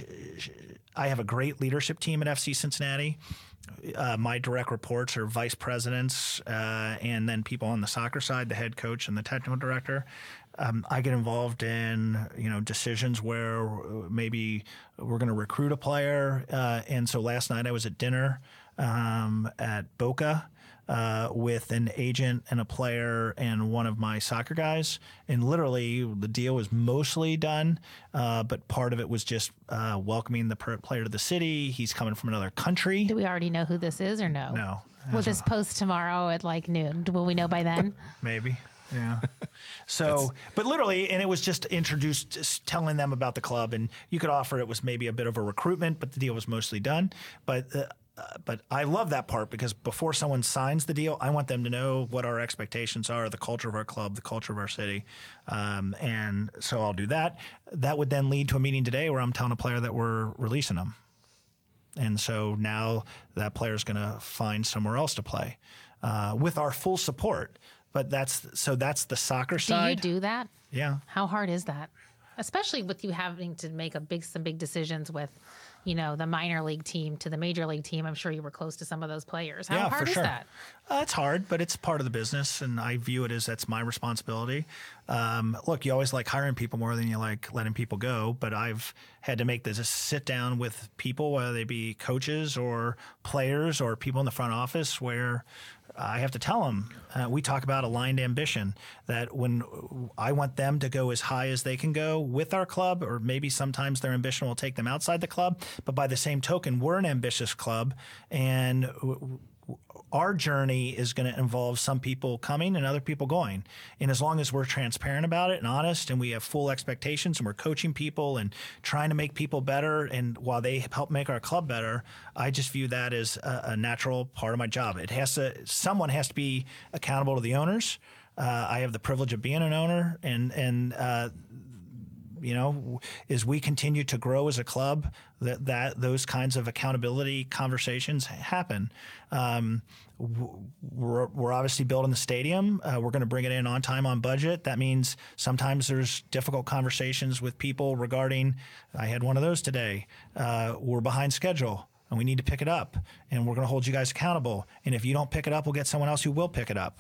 I have a great leadership team at F C Cincinnati. Uh, my direct reports are vice presidents uh, and then people on the soccer side, the head coach and the technical director. Um, I get involved in, you know, decisions where maybe we're going to recruit a player. Uh, and so last night I was at dinner um, at Boca uh, with an agent and a player and one of my soccer guys. And literally the deal was mostly done, uh, but part of it was just uh, welcoming the per- player to the city. He's coming from another country. Do we already know who this is or no? No. Will this post tomorrow at like noon? Will we know by then? Maybe. Yeah. So, but literally, and it was just introduced, just telling them about the club, and you could offer it was maybe a bit of a recruitment, but the deal was mostly done. But, uh, uh, but I love that part because before someone signs the deal, I want them to know what our expectations are, the culture of our club, the culture of our city, um, and so I'll do that. That would then lead to a meeting today where I'm telling a player that we're releasing them, and so now that player is going to find somewhere else to play uh, with our full support. But that's so that's the soccer Do side. you do that? Yeah. How hard is that? Especially with you having to make a big, some big decisions with, you know, the minor league team to the major league team. I'm sure you were close to some of those players. How yeah, hard for is sure. that? Uh, it's hard, but it's part of the business, and I view it as that's my responsibility. Um, look, you always like hiring people more than you like letting people go, but I've had to make this just sit down with people, whether they be coaches or players or people in the front office, where I have to tell them, uh, we talk about aligned ambition, that when I want them to go as high as they can go with our club, or maybe sometimes their ambition will take them outside the club. But by the same token, we're an ambitious club, and w- our journey is going to involve some people coming and other people going. And as long as we're transparent about it and honest, and we have full expectations, and we're coaching people and trying to make people better, and while they help make our club better, I just view that as a, a natural part of my job. It has to, someone has to be accountable to the owners. Uh, I have the privilege of being an owner, and, and, uh, you know, as we continue to grow as a club, that, that those kinds of accountability conversations happen. Um, we're, we're obviously building the stadium. Uh, we're going to bring it in on time, on budget. That means sometimes there's difficult conversations with people regarding, I had one of those today, uh, we're behind schedule and we need to pick it up, and we're going to hold you guys accountable. And if you don't pick it up, we'll get someone else who will pick it up.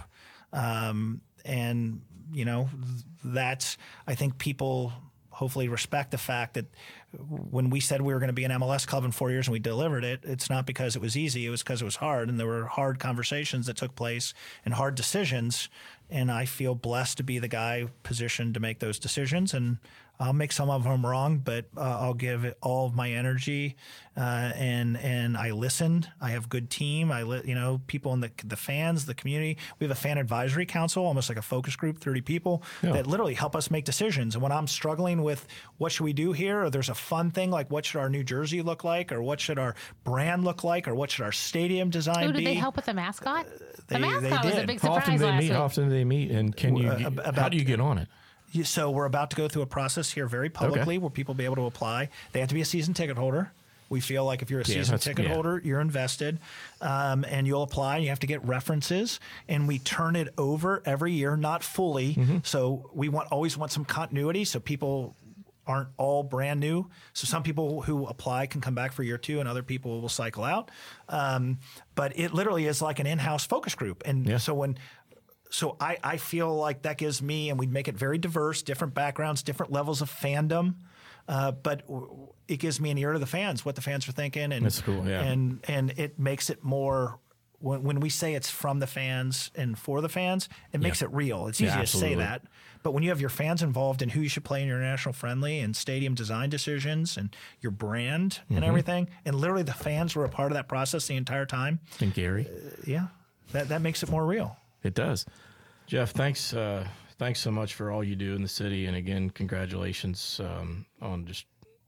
Um, and, you know, that's, I think people hopefully respect the fact that when we said we were going to be an M L S club in four years and we delivered it, it's not because it was easy. It was because it was hard, and there were hard conversations that took place and hard decisions. And I feel blessed to be the guy positioned to make those decisions. And I'll make some of them wrong, but uh, I'll give it all of my energy. Uh, and and I listen. I have good team. I li- you know people in the the fans, the community. We have a fan advisory council, almost like a focus group, thirty people yeah. that literally help us make decisions. And when I'm struggling with what should we do here, or there's a fun thing like what should our new jersey look like, or what should our brand look like, or what should our stadium design oh, be? Did they help with the mascot? They, the mascot they was did. a big How surprise often do they last meet? week. How often do they meet? And can you? Uh, about, how do you get on it? So we're about to go through a process here very publicly Okay. where people will be able to apply. They have to be a season ticket holder. We feel like if you're a Yeah, season that's- ticket yeah. holder, you're invested, um, and you'll apply. You have to get references, and we turn it over every year, not fully. Mm-hmm. So we want always want some continuity, so people aren't all brand new. So some people who apply can come back for year two, and other people will cycle out. Um, but it literally is like an in-house focus group, and Yeah. so when. So I, I feel like that gives me, and we'd make it very diverse, different backgrounds, different levels of fandom, uh, but w- it gives me an ear to the fans, what the fans are thinking, and That's cool, yeah. and and it makes it more. When, when we say it's from the fans and for the fans, it makes Yeah. it real. It's Yeah, easy to absolutely. say that, but when you have your fans involved in who you should play in your national friendly and stadium design decisions and your brand Mm-hmm. and everything, and literally the fans were a part of that process the entire time, And Gary, yeah, that that makes it more real. it does. Jeff, thanks. Uh, thanks so much for all you do in the city, and again, congratulations um, on just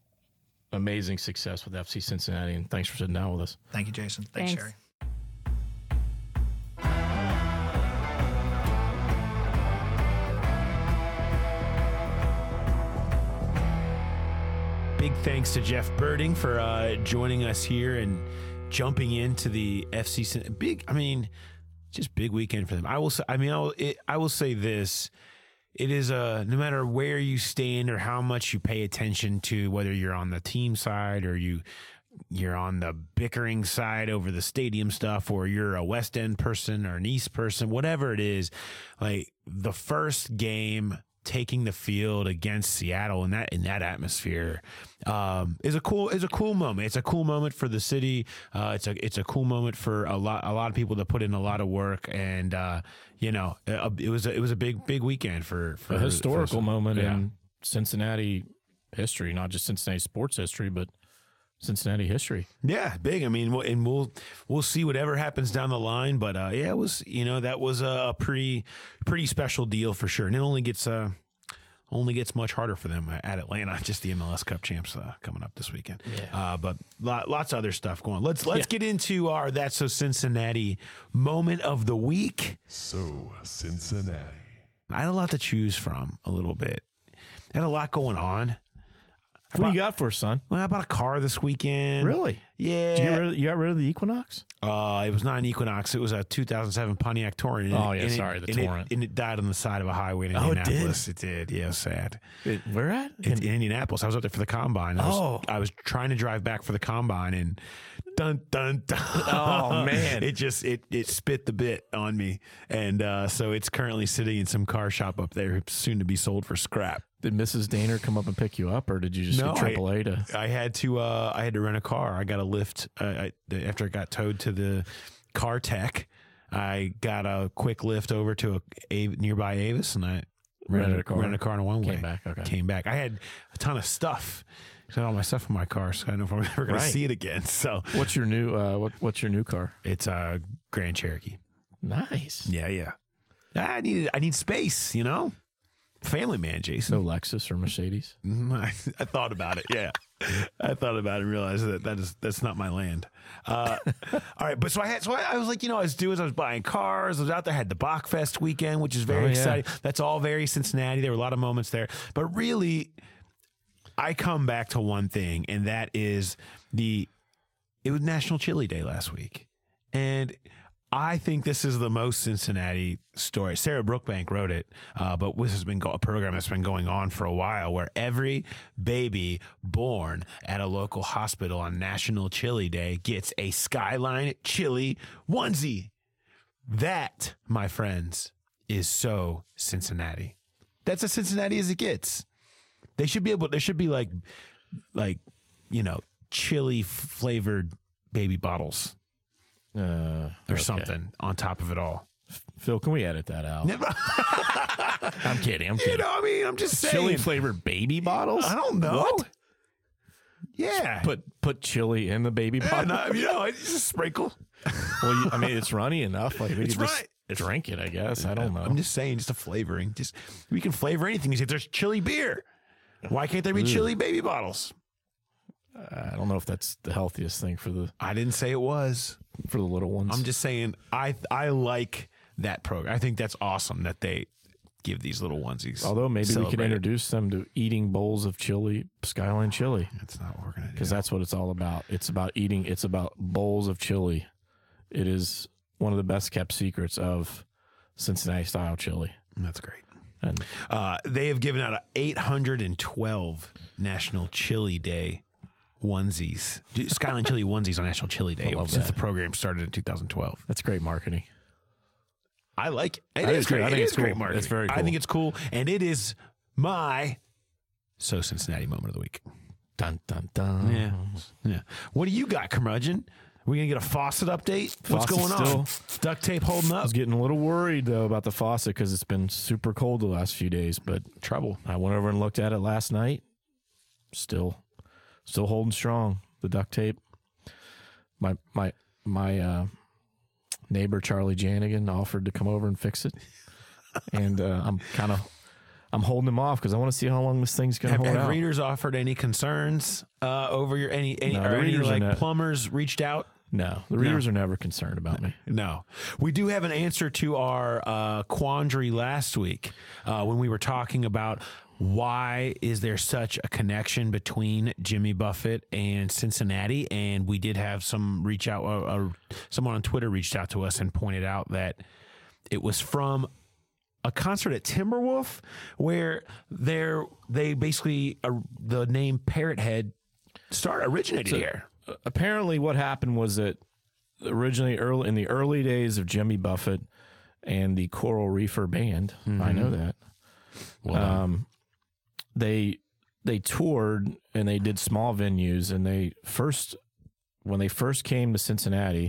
amazing success with F C Cincinnati. And thanks for sitting down with us. Thank you, Jason. Thanks, Thanks. Sherry. Big thanks to Jeff Birding for uh, joining us here and jumping into the F C Cin- big. I mean, just big weekend for them. I will. Say, I mean, I will, it, I will say this: it is a no matter where you stand or how much you pay attention to, whether you're on the team side or you you're on the bickering side over the stadium stuff, or you're a West End person or an East person, whatever it is, like the first game taking the field against Seattle in that in that atmosphere um, is a cool is a cool moment. It's a cool moment for the city. Uh, it's a it's a cool moment for a lot a lot of people that put in a lot of work, and uh, you know it, it was a, it was a big big weekend for, for A historical for, moment yeah. in Cincinnati history, not just Cincinnati sports history, but Cincinnati history. Yeah, big. I mean, we'll, and we'll we'll see whatever happens down the line, but uh, yeah, it was you know that was a pretty pretty special deal for sure, and it only gets uh only gets much harder for them at Atlanta. Just the M L S Cup champs uh, coming up this weekend. Yeah. Uh, but lot, lots of other stuff going on. Let's let's Yeah. get into our That's So Cincinnati moment of the week. So Cincinnati. I had a lot to choose from. A little bit. I had a lot going on. What do you got for us, son? Well, I bought a car this weekend. Really? Yeah. Did you, get rid of, you got rid of the Equinox? Uh, it was not an Equinox. It was a two thousand seven Pontiac Torrent. And Oh, it- yeah, and it- sorry, the and it- Torrent. and it died on the side of a highway in Oh, it did? Indianapolis. It did. Yeah, it was sad. It, where at? It's in Indianapolis. I was up there for the combine. I was, Oh. I was trying to drive back for the combine, and dun dun dun. Oh, man. it just it it spit the bit on me, and uh, so it's currently sitting in some car shop up there, soon to be sold for scrap. Did Missus Daner come up and pick you up, or did you just No, get triple A to? I had to uh, I had to rent a car. I got a lift uh, I, after I got towed to the car tech. I got a quick lift over to a, a nearby Avis, and I Rented a car. rented a car on a one way. Came back, okay. Came back. I had a ton of stuff. I had all my stuff in my car, so I don't know if I'm ever going Right. to see it again. So What's your new uh what what's your new car? it's a Grand Cherokee. Nice. Yeah, yeah. I need I need space, you know? Family man, Jason. No Lexus or Mercedes. I, I thought about it. Yeah, I thought about it and realized that that is that's not my land. Uh, all right, but so I had so I, I was like, you know, I was doing, I was buying cars. I was out there, had the Bachfest weekend, which is very Oh, yeah. exciting. That's all very Cincinnati. There were a lot of moments there, but really, I come back to one thing, and that is the it was National Chili Day last week, and I think this is the most Cincinnati story. Sarah Brookbank wrote it, uh, but this has been go- a program that's been going on for a while where every baby born at a local hospital on National Chili Day gets a Skyline Chili onesie. That, my friends, is so Cincinnati. That's as Cincinnati as it gets. They should be able, there should be like, like, you know, chili flavored baby bottles. Uh, Or okay. something on top of it all. Phil, can we edit that out? I'm kidding. I'm You kidding. know, I mean, I'm just saying. Chili flavored baby bottles? I don't know. What? Yeah. Put put chili in the baby Yeah, bottle. no, you know, it's just a sprinkle. Well, you, I mean, it's runny enough. Like we It's could just right. It's- drink it. I guess. I don't know. I'm just saying, just a flavoring. Just we can flavor anything. You say there's chili beer. Why can't there be chili baby bottles? I don't know if that's the healthiest thing for the I didn't say it was. for the little ones. I'm just saying I I like that program. I think that's awesome that they give these little onesies. Although maybe we could Celebrate it. introduce them to eating bowls of chili, Skyline chili, That's not what we're gonna do. because that's what it's all about. It's about eating. It's about bowls of chili. It is one of the best kept secrets of Cincinnati style chili. That's great. And Uh, they have given out a eight hundred twelve National Chili Day onesies, Skyline Chili onesies on National Chili Day I love since that. the program started in two thousand twelve. that's great marketing. I like it. It I is think- great. I think It it's is great cool. marketing. It's very I cool. think it's cool, and it is my so Cincinnati moment of the week. Dun dun dun. Yeah, yeah. What do you got, curmudgeon? Are we gonna get a faucet update? What's Faucet's going on? still- Duct tape holding I up? was getting a little worried though about the faucet because it's been super cold the last few days. But Trouble. I went over and looked at it last night. Still, still holding strong. The duct tape. My my my uh, neighbor Charlie Janigan offered to come over and fix it, and uh, I'm kind of I'm holding him off because I want to see how long this thing's going to Have, hold have out. readers offered any concerns uh, over your any any, No, or the any readers are like not- plumbers reached out? No, the readers are never concerned about me. No. We do have an answer to our uh, quandary last week uh, when we were talking about why is there such a connection between Jimmy Buffett and Cincinnati, and we did have some reach out. Uh, uh, someone on Twitter reached out to us and pointed out that it was from a concert at Timberwolf where there they basically uh, the name Parrot Head start originated here. Apparently what happened was that originally early in the early days of Jimmy Buffett and the Coral Reefer Band, I know that. Well done. Um, they they toured and they did small venues, and they first when they first came to Cincinnati,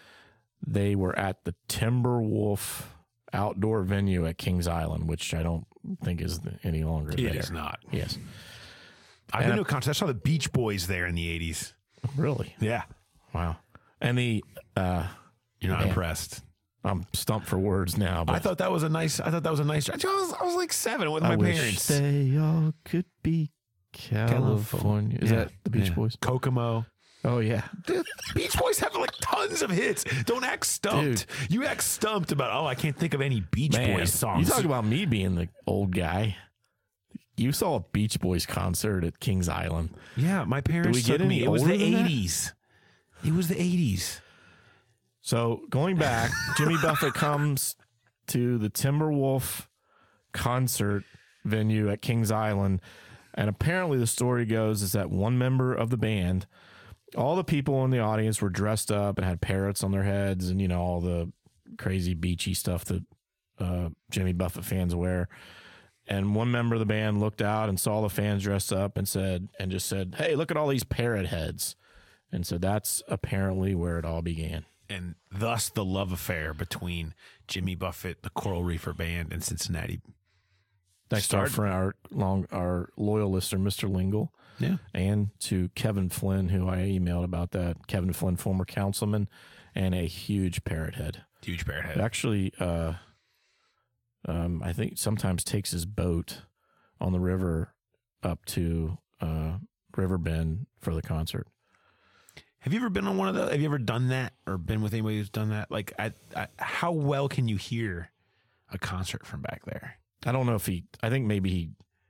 they were at the Timberwolf outdoor venue at Kings Island, which I don't think is any longer It there. is not. Yes. I've And been I- to a concert. I saw the Beach Boys there in the eighties. Really? Yeah. Wow. And the uh You're not Man. impressed. I'm stumped for words now, but I thought that was a nice. I thought that was a nice. I was, I was like seven with my I wish parents. they all could be California. Is Yeah, that the Beach yeah. Boys? Kokomo. Oh yeah. The Beach Boys have like tons of hits. Don't act stumped. You act stumped about. Oh, I can't think of any Beach Man, Boys songs. you talk about me being the old guy. You saw a Beach Boys concert at Kings Island. yeah, my parents we get took me. any It was the older than that? eighties. It was the eighties. So going back, Jimmy Buffett comes to the Timberwolf concert venue at Kings Island, and apparently the story goes is that one member of the band, all the people in the audience were dressed up and had parrots on their heads, and you know all the crazy beachy stuff that uh, Jimmy Buffett fans wear. And one member of the band looked out and saw the fans dressed up and said, and just said, "Hey, look at all these parrot heads." And so that's apparently where it all began. and thus the love affair between Jimmy Buffett, the Coral Reefer Band, and Cincinnati. Thanks to our started. friend, our long, our loyal listener, Mister Lingle. Yeah. And to Kevin Flynn, who I emailed about that. Kevin Flynn, former councilman, and a huge parrot head. Huge parrot head. Actually, uh, um, I think sometimes takes his boat on the river up to uh, River Bend for the concert. Have you ever been on one of those? Have you ever done that or been with anybody who's done that? Like, I, I, how well can you hear a concert from back there? I don't know if he, I think maybe he,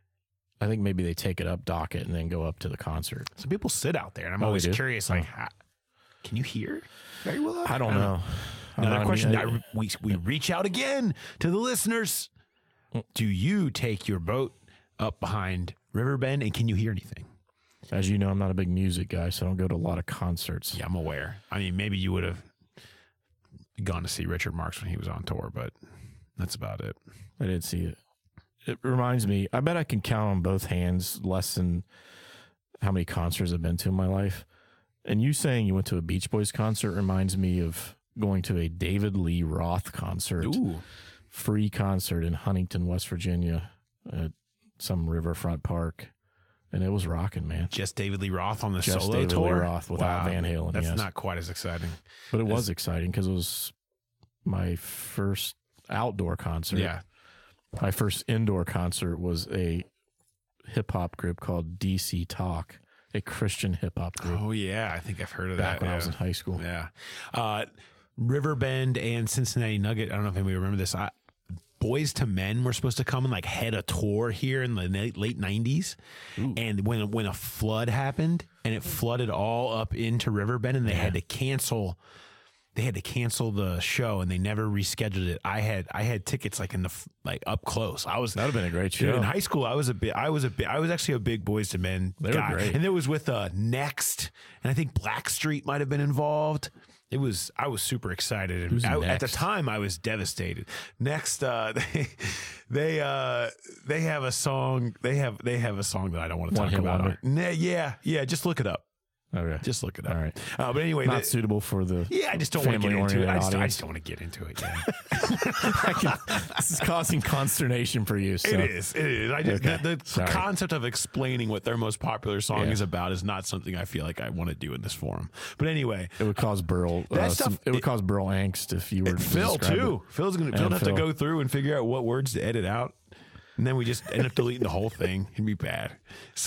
I think maybe they take it up, dock it, and then go up to the concert. Some people sit out there, and I'm Oh, always they do? curious, like, how, can you hear very well? I don't know. I'm Another not- question. I- I, we, we reach out again to the listeners. Do you take your boat up behind Riverbend, and can you hear anything? As you know, I'm not a big music guy, so I don't go to a lot of concerts. Yeah, I'm aware. I mean, maybe you would have gone to see Richard Marx when he was on tour, but that's about it. I did see it. It reminds me, I bet I can count on both hands less than how many concerts I've been to in my life. And you saying you went to a Beach Boys concert reminds me of going to a David Lee Roth concert, Ooh. free concert in Huntington, West Virginia, at some riverfront park. And it was rocking, man. Just David Lee Roth on the Just solo David tour? Lee Roth without Van Halen, That's yes. not quite as exciting. But it was exciting because it was my first outdoor concert. Yeah. My first indoor concert was a hip hop group called D C Talk, a Christian hip hop group Oh, yeah. I think I've heard of back that. when I yeah. was in high school. Yeah. Uh, Riverbend and Cincinnati Nugget. I don't know if anybody remember this. I, Boys to Men were supposed to come and like head a tour here in the na- late nineties. And when, when a flood happened and it flooded all up into Riverbend and they had to cancel they had to cancel the show and they never rescheduled it. I had I had tickets like in the f- like up close. I was That would have been a great Dude, show. in high school, I was a bit. I was a bit. I was actually a big Boys to Men They were guy, great. and it was with uh, Next, and I think Blackstreet might have been involved. It was. I was super excited. And Who's I, at the Next? time, I was devastated. Next, uh, they they uh, they have a song. They have they have a song that I don't want to One talk Hit about. Wonder? Nah, yeah, yeah. Just look it up. Okay. Just look it up. All right. Uh, but anyway, Not the- suitable for the yeah, I just don't want to get into it. family-oriented I just, I audience. just don't want to get into it. Yeah. I can, this is causing consternation for you. So. It is. It is. I just, Okay. The, the Sorry. concept of explaining what their most popular song Yeah. is about is not something I feel like I want to do in this forum. But anyway, It would cause Burl. Uh, That stuff- some, it would it- cause Burl angst if you were to Phil describe too. it. Phil's gonna. And Phil have to Phil. go through and figure out what words to edit out, and then we just end up deleting the whole thing. It'd be bad. So,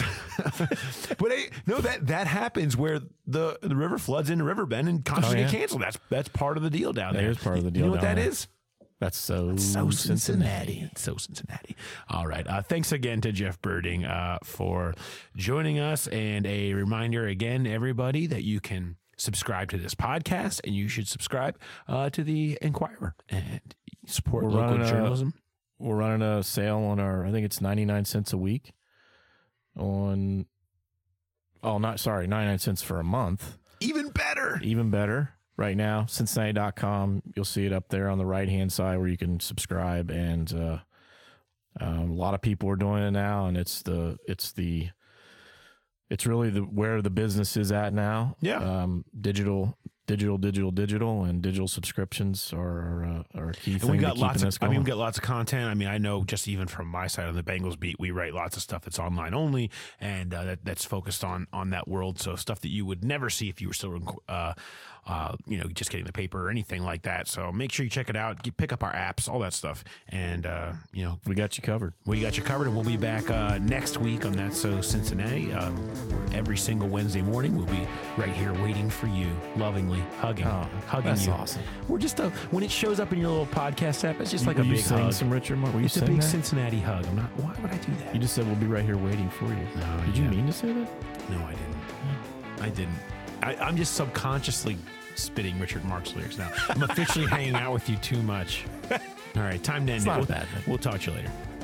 but hey, no, that that happens where the the river floods into Riverbend and concerts Oh, yeah. get canceled. That's that's part of the deal down That there. is part of the You deal know what down that there. is? That's so, So Cincinnati. It's so Cincinnati. All right. Uh, thanks again to Jeff Birding uh, for joining us. And a reminder again, everybody, that you can subscribe to this podcast and you should subscribe uh, to the Inquirer and support We're local running a- journalism. We're running a sale on our, I think it's ninety-nine cents a week on, oh, not, sorry, ninety-nine cents for a month. Even better. Even better. Right now, Cincinnati dot com. You'll see it up there on the right-hand side where you can subscribe. And uh, um, a lot of people are doing it now. And it's the, it's the, it's really the where the business is at now. Yeah. Um, digital, digital, digital, digital, and digital subscriptions are, uh, are a key And thing we to got keeping lots this of, I going. mean, we got lots of content. I mean, I know just even from my side on the Bengals beat, we write lots of stuff that's online only and uh, that, that's focused on on that world. So stuff that you would never see if you were still, uh, uh, you know, just getting the paper or anything like that. So make sure you check it out. Get, pick up our apps, all that stuff, and uh, you know, we got you covered. we got you covered. And we'll be back uh, next week on That's So Cincinnati. Um, every single Wednesday morning, we'll be right here waiting for you, lovingly hugging, Oh, hugging that's you. awesome. We're just a, when it shows up in your little podcast app, it's just like Will a you big sing hug. some Richard Mark? Will you It's a sing big that? Cincinnati hug. I'm not. Why would I do that? You just said we'll be right here waiting for you. No, Did you yeah. mean to say that? No, I didn't. I didn't. I, I'm just subconsciously spitting Richard Marx lyrics now. I'm officially hanging out with you too much. All right, time to end It's it. not a We'll- bad thing. We'll talk to you later.